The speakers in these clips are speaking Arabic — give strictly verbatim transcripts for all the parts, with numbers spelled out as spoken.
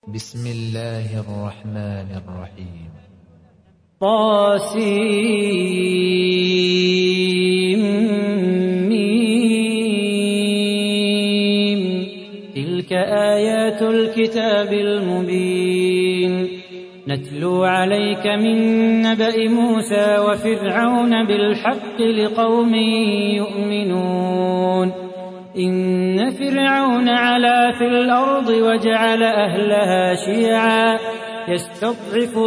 بسم الله الرحمن الرحيم. طاسيم. تلك آيات الكتاب المبين. نتلو عليك من نبأ موسى وفرعون بالحق لقوم يؤمنون. إن فرعون علا في الأرض وجعل أهلها شيعا يستضعف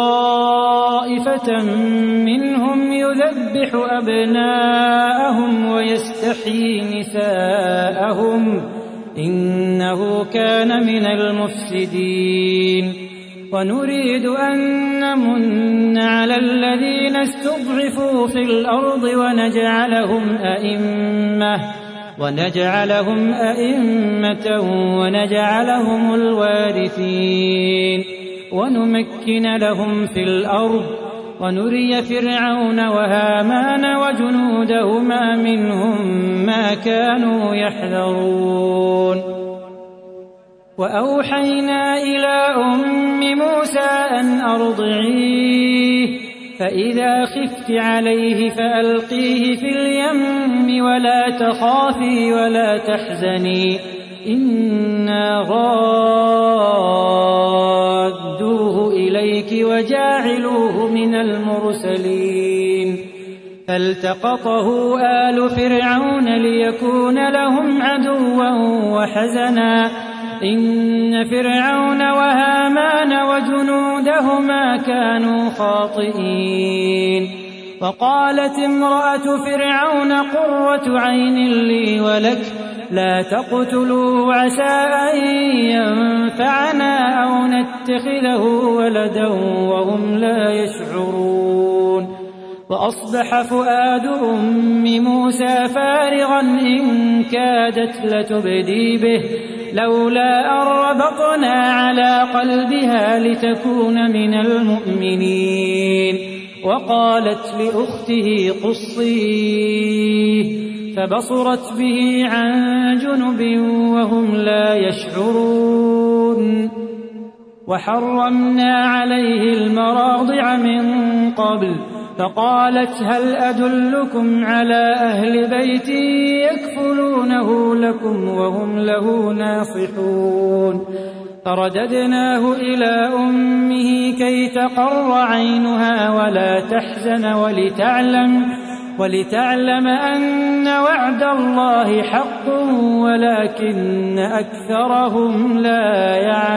طائفة منهم يذبح أبناءهم ويستحيي نساءهم إنه كان من المفسدين. ونريد أن نمن على الذين استضعفوا في الأرض ونجعلهم أئمة ونجعلهم أئمة ونجعلهم الوارثين ونمكن لهم في الأرض ونري فرعون وهامان وجنودهما منهم ما كانوا يحذرون. وأوحينا إلى أم موسى أن أرضعيه فإذا خفت عليه فألقيه في اليم ولا تخافي ولا تحزني إنا رادوه إليك وجاعلوه من المرسلين. فالتقطه آل فرعون ليكون لهم عدوا وحزنا إن فرعون وهامان وجنودهما كانوا خاطئين. وقالت امرأة فرعون قرة عين لي ولك لا تقتلوه عسى أن ينفعنا أو نتخذه ولدا وهم لا يشعرون. وأصبح فؤاد أم موسى فارغا إن كادت لتبدي به لولا أن ربطنا على قلبها لتكون من المؤمنين. وقالت لأخته قصيه فبصرت به عن جنب وهم لا يشعرون. وحرمنا عليه المراضع من قبل فقالت هل أدلكم على أهل بيت يكفلونه لكم وهم له ناصحون. فرددناه إلى أمه كي تقر عينها ولا تحزن ولتعلم, ولتعلم أن وعد الله حق ولكن أكثرهم لا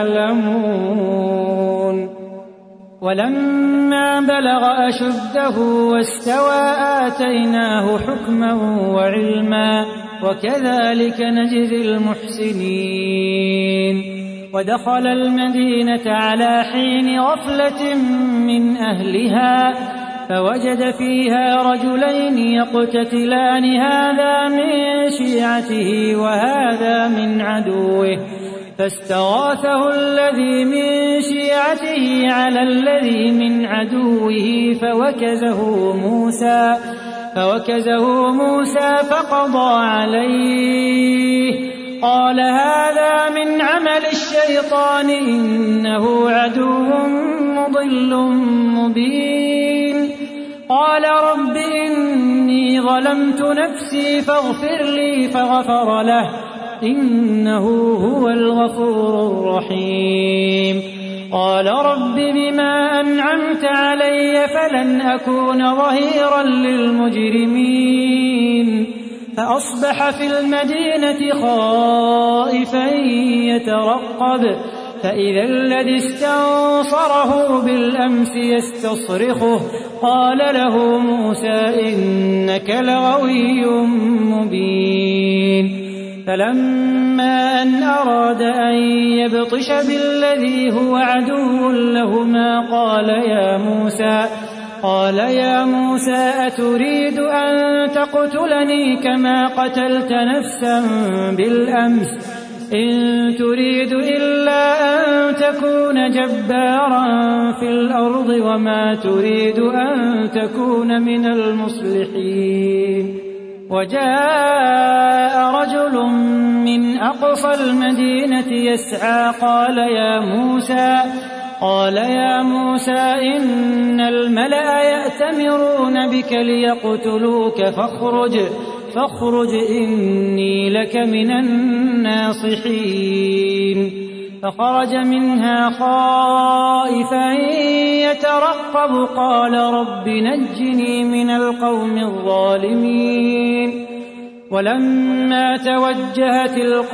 يعلمون. ولما بلغ أشده واستوى آتيناه حكما وعلما وكذلك نجزي المحسنين. ودخل المدينة على حين غفلة من أهلها فوجد فيها رجلين يقتتلان هذا من شيعته وهذا من عدوه فاستغاثه الذي من شيعته على الذي من عدوه فوكزه موسى فوكزه موسى فقضى عليه قال هذا من عمل الشيطان إنه عدو مضل مبين. قال رب إني ظلمت نفسي فاغفر لي فغفر له إنه هو الغفور الرحيم. قال رب بما أنعمت علي فلن أكون ظهيرا للمجرمين. فأصبح في المدينة خائفا يترقب فإذا الذي استنصره بالأمس يستصرخه قال له موسى إنك لغوي مبين. فلما أن أراد أن يبطش بالذي هو عدو لهما قال يا موسى قال يا موسى أتريد أن تقتلني كما قتلت نفسا بالأمس إن تريد إلا أن تكون جبارا في الأرض وما تريد أن تكون من المصلحين. وجاء رجل من أقصى المدينة يسعى قال يا موسى قال يا موسى إن الملأ يأتمرون بك ليقتلوك فاخرج فاخرج إني لك من الناصحين. فخرج منها خائفا يترقب قال رب نجني من القوم الظالمين. ولما توجه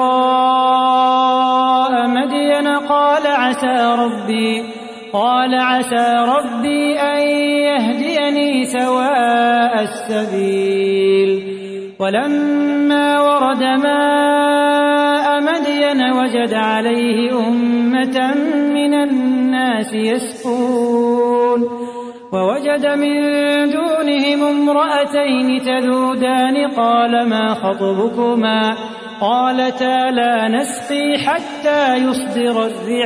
تلقاء مدين قال عسى ربي قال عسى ربي أن يهديني سواء السبيل. ولما ورد ماء مدين وجد عليه أمة من الناس يسقون ووجد من دونهم امرأتين تذودان قال ما خطبكما قالتا لا نسقي حتى يصدر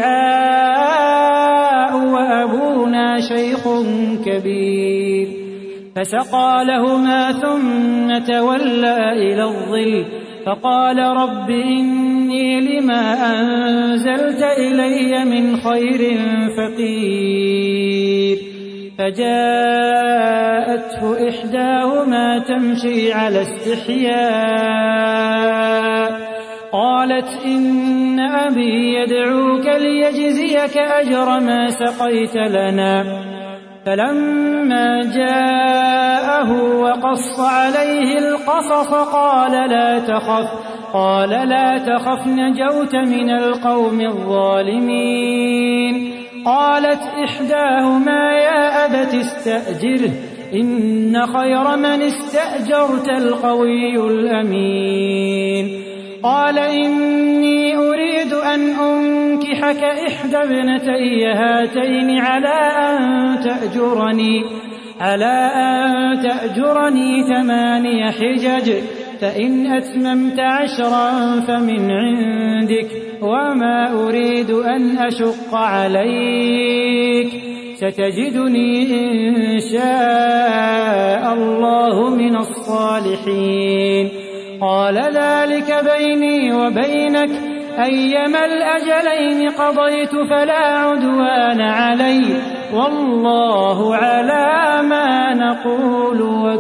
الرعاء وأبونا شيخ كبير. فسقى لهما ثم تولى إلى الظل فقال رب إني لما أنزلت إلي من خير فقير. فجاءته إحداهما تمشي على استحياء قالت إن أبي يدعوك ليجزيك أجر ما سقيت لنا. فلما جاءه وقص عليه القصص قال لا تخف قال لا تخف نجوت من القوم الظالمين. قالت إحداهما يا أبت استأجره إن خير من استأجرت القوي الأمين. قال إني أريد أن أنكحك إحدى ابنتي هاتين على أن تأجرني على أن تأجرني ثماني حجج فإن أتممت عشرا فمن عندك وما أريد أن أشق عليك ستجدني إن شاء الله من الصالحين. قال ذلك بيني وبينك أيما الأجلين قضيت فلا عدوان علي والله على ما نقول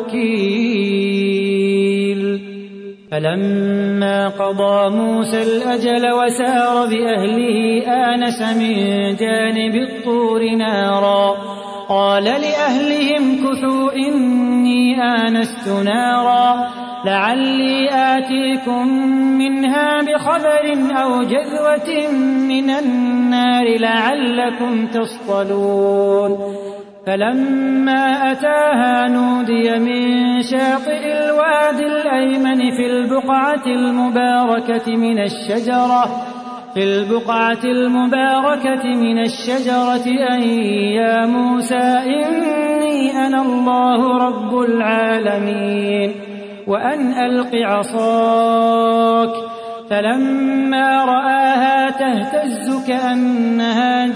وكيل. فلما قضى موسى الأجل وسار بأهله آنس من جانب الطور نارا قال لأهلهم كثوا إني آنست نارا لعلي آتيكم منها بخبر أو جذوة من النار لعلكم تصطلون. فلما أتاها نودي من شاطئ الوادي الأيمن في البقعة المباركة من الشجرة في البقعة المباركة من الشجرة أن يا موسى إني أنا الله رب العالمين وأن ألق عصاك. فلما رآها تهتز كأنها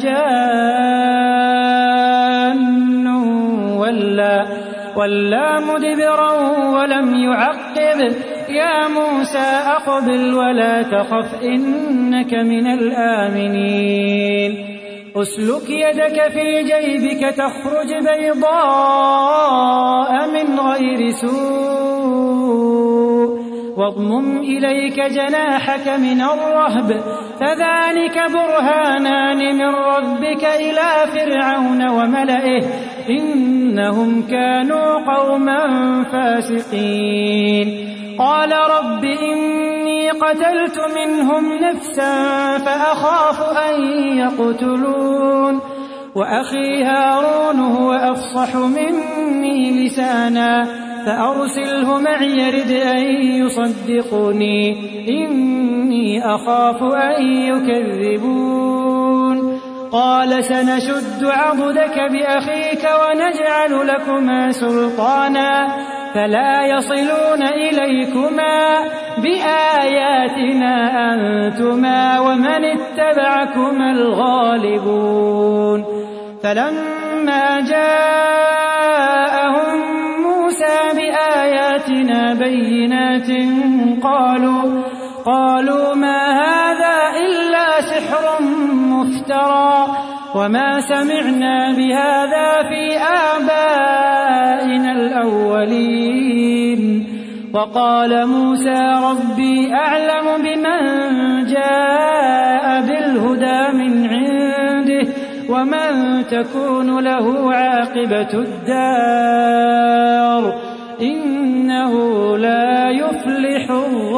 جان ولا, ولا مدبرا ولم يعقب يا موسى أقبل ولا تخف إنك من الآمنين. أسلك يدك في جيبك تخرج بيضاء من غير سوء واضمم إليك جناحك من الرهب فذلك برهانان من ربك إلى فرعون وملئه إنهم كانوا قوما فاسقين. قال رب إني قتلت منهم نفسا فأخاف أن يقتلون وأخي هارون هو أفصح مني لسانا فأرسله معي يرد أن يصدقني إني أخاف أن يكذبون. قال سنشد عضدك بأخيك ونجعل لكما سلطانا فلا يصلون إليكما بآياتنا أنتما ومن اتبعكما الغالبون. فلما جاءهم موسى بآياتنا بآياتنا بينات قالوا قالوا ما هذا إلا سحر مفترى وما سمعنا بهذا في آبائنا الأولين. وقال موسى ربي أعلم بمن جاء بالهدى من عنده ومن تكون له عاقبة الدار إنه لا يفلح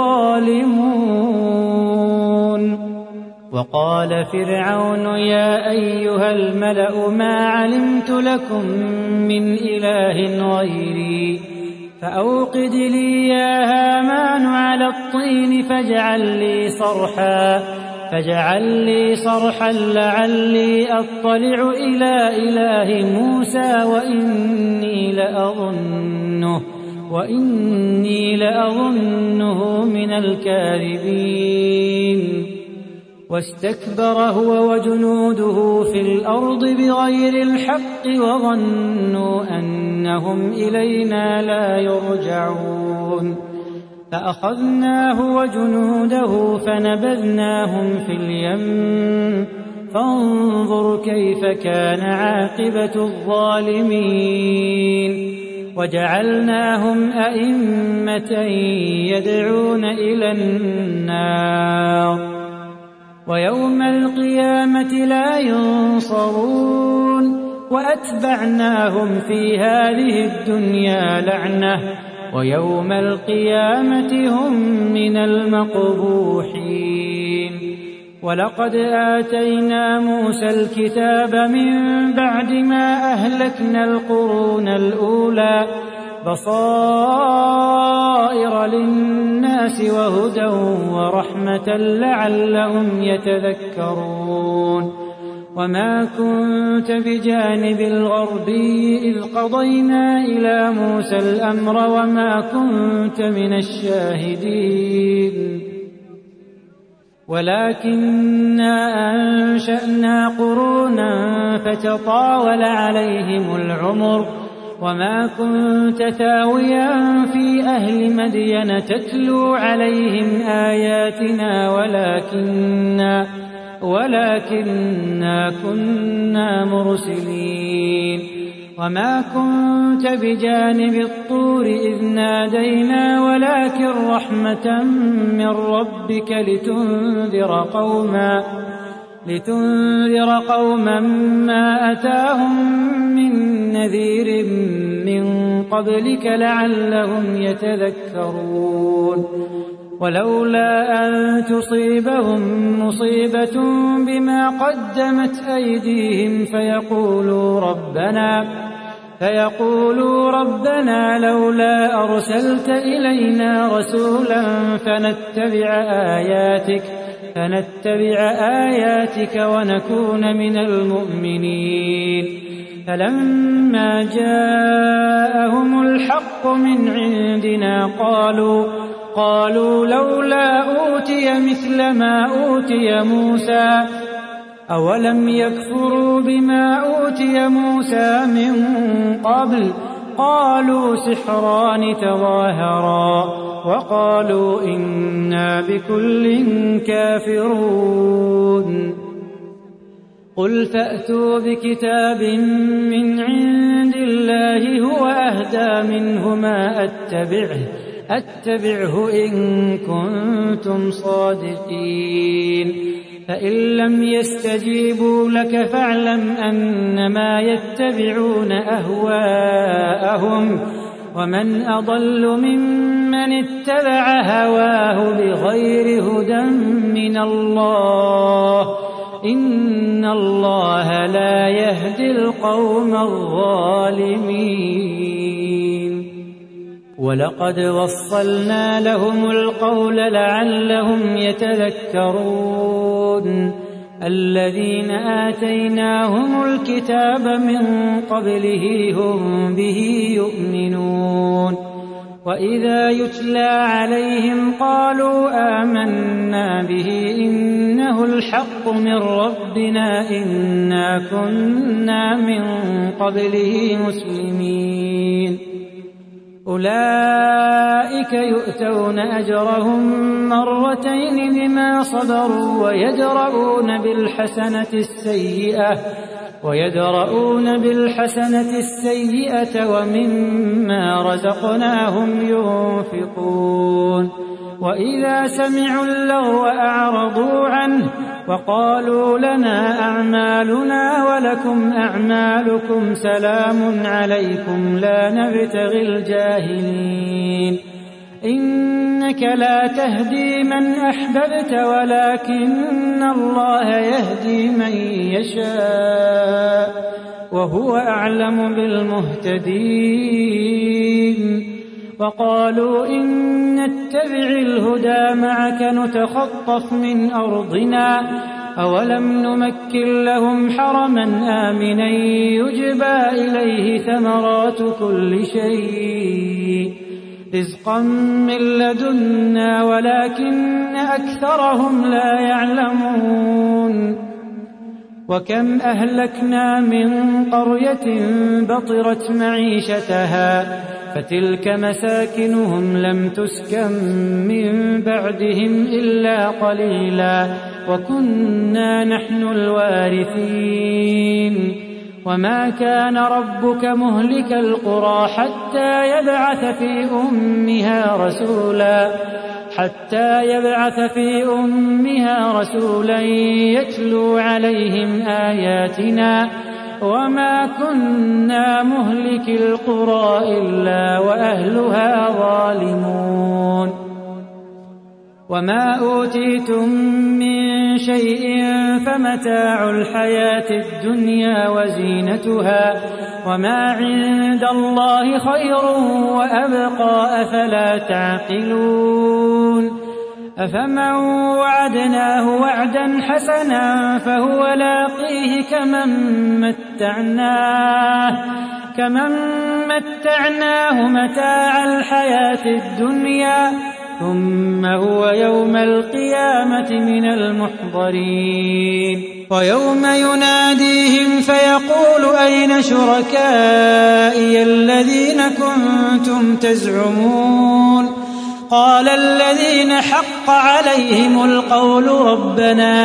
الظالمون. وقال فرعون يا أيها الملأ ما علمت لكم من إله غيري فأوقد لي يا هامان على الطين فاجعل لي صرحا فاجعل لي صرحا لعلي أطلع إلى إله موسى وإني لأظنه وإني لأظنه من الكاذبين. واستكبر هو وجنوده في الأرض بغير الحق وظنوا أنهم إلينا لا يرجعون. فأخذناه وجنوده فنبذناهم في اليم فانظر كيف كان عاقبة الظالمين. وجعلناهم أئمة يدعون إلى النار ويوم القيامة لا ينصرون. وأتبعناهم في هذه الدنيا لعنة ويوم القيامة هم من المقبوحين. ولقد آتينا موسى الكتاب من بعد ما أهلكنا القرون الأولى بصائر للناس وهدى ورحمة لعلهم يتذكرون. وما كنت بجانب الغربي إذ قضينا إلى موسى الأمر وما كنت من الشاهدين ولكننا أنشأنا قرونا فتطاول عليهم العمر وما كنت ثاويا في أهل مدين تتلو عليهم آياتنا ولكننا ولكننا كنا مرسلين. وما كنت بجانب الطور إذ نادينا ولكن رحمة من ربك لتنذر قوما لتنذر قوما ما أتاهم من نذير من قبلك لعلهم يتذكرون. ولولا أن تصيبهم مصيبة بما قدمت أيديهم فيقولوا ربنا فيقولوا ربنا لولا أرسلت إلينا رسولا فنتبع آياتك فنتبع آياتك ونكون من المؤمنين. فلما جاءهم الحق من عندنا قالوا قالوا لولا أوتي مثل ما أوتي موسى أولم يكفروا بما أوتي موسى من قبل قالوا سحران تظاهرا وقالوا إنا بكل كافرون. قل فأتوا بكتاب من عند الله هو أهدى منه ما أتبعه أتبعه إن كنتم صادقين. فإن لم يستجيبوا لك فاعلم أنما يتبعون أهواءهم ومن أضل ممن اتبع هواه بغير هدى من الله إن الله لا يهدي القوم الظالمين. ولقد وصلنا لهم القول لعلهم يتذكرون. الذين آتيناهم الكتاب من قبله هم به يؤمنون. وإذا يتلى عليهم قالوا آمنا به إنه الحق من ربنا إنا كنا من قبله مسلمين. أولئك يؤتون أجرهم مرتين بما صبروا ويدرؤون بالحسنة السيئة ويدرؤون بالحسنة السيئة ومما رزقناهم ينفقون وإذا سمعوا اللغو أعرضوا عنه وقالوا لنا أعمالنا ولكم أعمالكم سلام عليكم لا نبتغي الجاهلين إنك لا تهدي من أحببت ولكن الله يهدي من يشاء وهو أعلم بالمهتدين وقالوا إن نتبع الهدى معك نتخطف من أرضنا أولم نمكن لهم حرما آمنا يجبى إليه ثمرات كل شيء رزقا من لدنا ولكن أكثرهم لا يعلمون وكم أهلكنا من قرية بطرت معيشتها فتلك مساكنهم لم تسكن من بعدهم إلا قليلا وكنا نحن الوارثين وما كان ربك مهلك القرى حتى يبعث في أمها رسولا حتى يبعث في أمها رسولا يتلو عليهم آياتنا وما كنا مهلك القرى إلا وأهلها ظالمون وما أوتيتم من شيء فمتاع الحياة الدنيا وزينتها وما عند الله خير وأبقى أفلا تعقلون أفمن وعدناه وعدا حسنا فهو لاقيه كمن متعناه كمن متعناه متاع الحياة الدنيا ثم هو يوم القيامة من المحضرين ويوم يناديهم فيقول أين شركائي الذين كنتم تزعمون قال الذين حق عليهم القول ربنا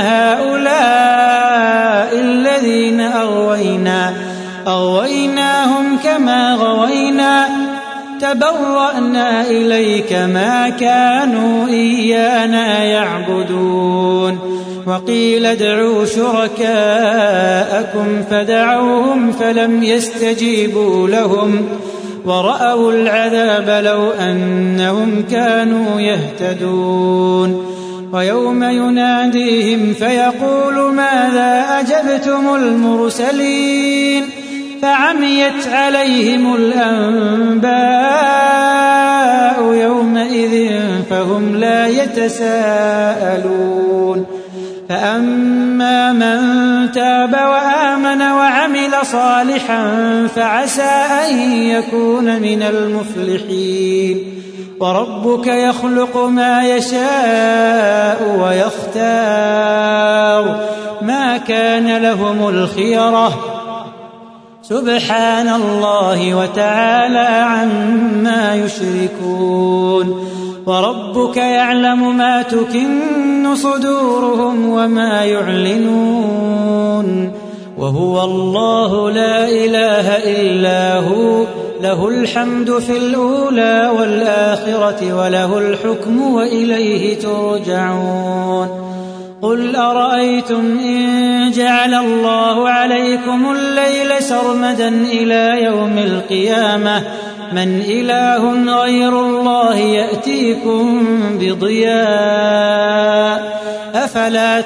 هؤلاء الذين أغوينا أغويناهم كما غوينا تبرأنا إليك ما كانوا إيانا يعبدون وقيل ادعوا شركاءكم فدعوهم فلم يستجيبوا لهم ورأوا العذاب لو أنهم كانوا يهتدون ويوم يناديهم فيقول ماذا أجبتم المرسلين فعميت عليهم الأنباء يومئذ فهم لا يتساءلون فأما من تاب وآمن وعمل صالحا فعسى أن يكون من المفلحين وربك يخلق ما يشاء ويختار ما كان لهم الخيرة سبحان الله وتعالى عما يشركون وربك يعلم ما تكن صدورهم وما يعلنون وهو الله لا إله إلا هو له الحمد في الأولى والآخرة وله الحكم وإليه ترجعون قل أرأيتم إن جعل الله عليكم الليل سرمدا إلى يوم القيامة من إله غير الله يأتيكم بضياء أفلا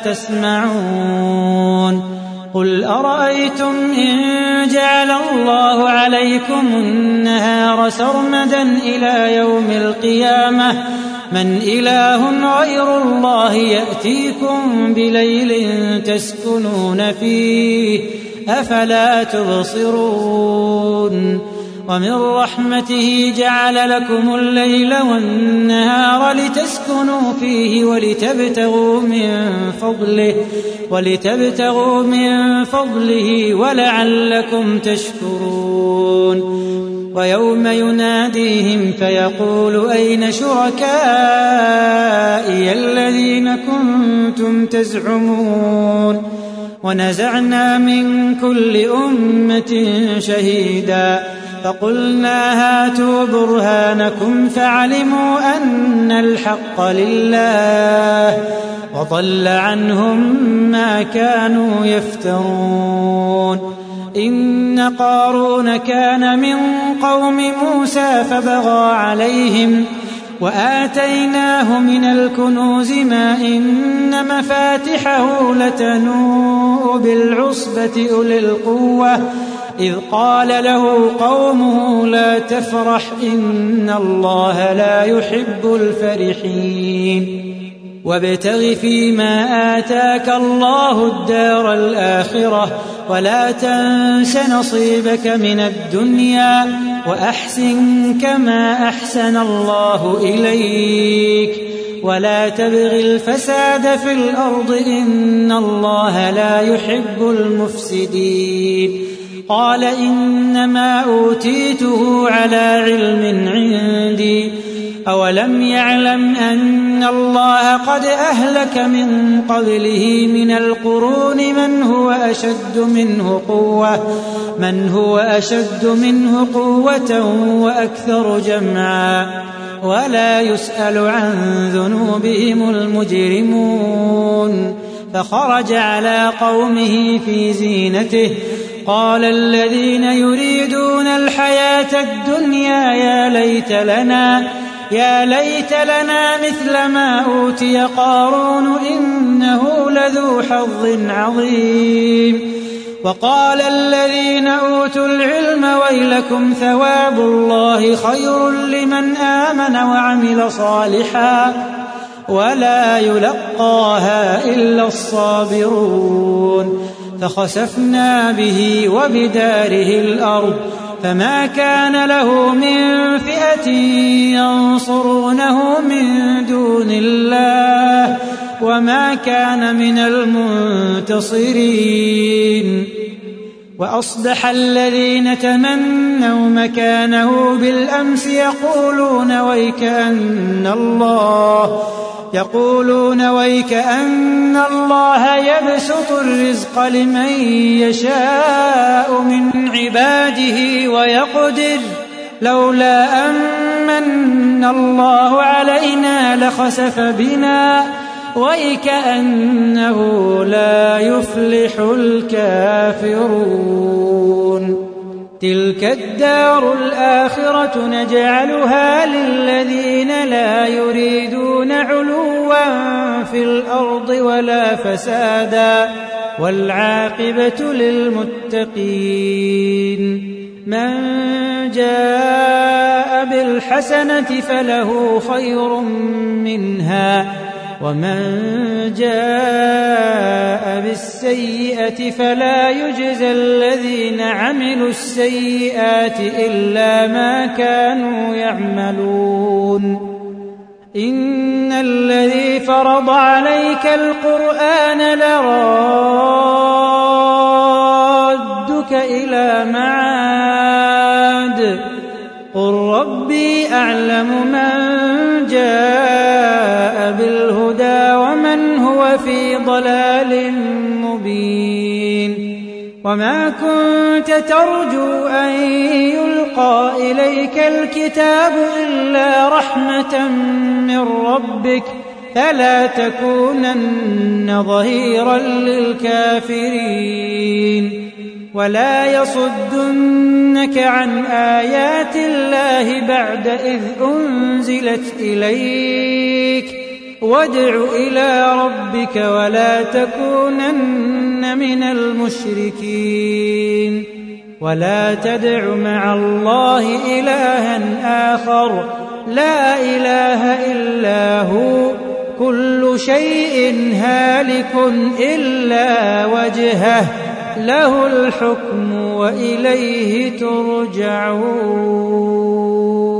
تسمعون قل أرأيتم إن جعل الله عليكم النهار سرمدا إلى يوم القيامة من إله غير الله يأتيكم بليل تسكنون فيه أفلا تبصرون ومن رحمته جعل لكم الليل والنهار لتسكنوا فيه ولتبتغوا من فضله ولتبتغوا من فضله ولعلكم تشكرون ويوم يناديهم فيقول أين شركائي الذين كنتم تزعمون ونزعنا من كل أمة شهيدا فقلنا هاتوا برهانكم فعلموا أن الحق لله وضل عنهم ما كانوا يفترون إن قارون كان من قوم موسى فبغى عليهم وآتيناه من الكنوز ما إن مفاتحه لتنوء بالعصبة أولي القوة إذ قال له قومه لا تفرح إن الله لا يحب الفرحين وابتغ فيما آتاك الله الدار الآخرة ولا تنس نصيبك من الدنيا وأحسن كما أحسن الله إليك ولا تبغ الفساد في الأرض إن الله لا يحب المفسدين قال إنما أوتيته على علم عندي أولم يعلم أن الله قد أهلك من قبله من القرون من هو أشد منه قوة من هو أشد منه قوة وأكثر جمعا ولا يسأل عن ذنوبهم المجرمون فخرج على قومه في زينته قال الذين يريدون الحياة الدنيا يا ليت لنا يا ليت لنا مثل ما أوتي قارون إنه لذو حظ عظيم وقال الذين أوتوا العلم ويلكم ثواب الله خير لمن آمن وعمل صالحا ولا يلقاها إلا الصابرون فخسفنا به وبداره الأرض فما كان له من فئة ينصرونه من دون الله وما كان من المنتصرين وأصبح الذين تمنوا مكانه بالأمس يقولون ويكأن الله يقولون ويكأن الله يبسط الرزق لمن يشاء من عباده ويقدر لولا أمن الله علينا لخسف بنا ويكأنه لا يفلح الكافرون تلك الدار الآخرة نجعلها للذين لا يريدون علوا في الأرض ولا فسادا والعاقبة للمتقين من جاء بالحسنة فله خير منها ومن جاء بالسيئة فلا يجزى الذين عملوا السيئات إلا ما كانوا يعملون إن الذي فرض عليك القرآن لرادك إلى معاد قل ربي أعلم من جاء بالهدى ومن هو في ضلال مبين وما كنت ترجو أن يلقى إليك الكتاب إلا رحمة من ربك فلا تكونن ظهيرا للكافرين ولا يصدنك عن آيات الله بعد إذ أنزلت إليك وادع إلى ربك ولا تكونن من المشركين ولا تدع مع الله إلها آخر لا إله إلا هو كل شيء هالك إلا وجهه له الحكم وإليه ترجعون.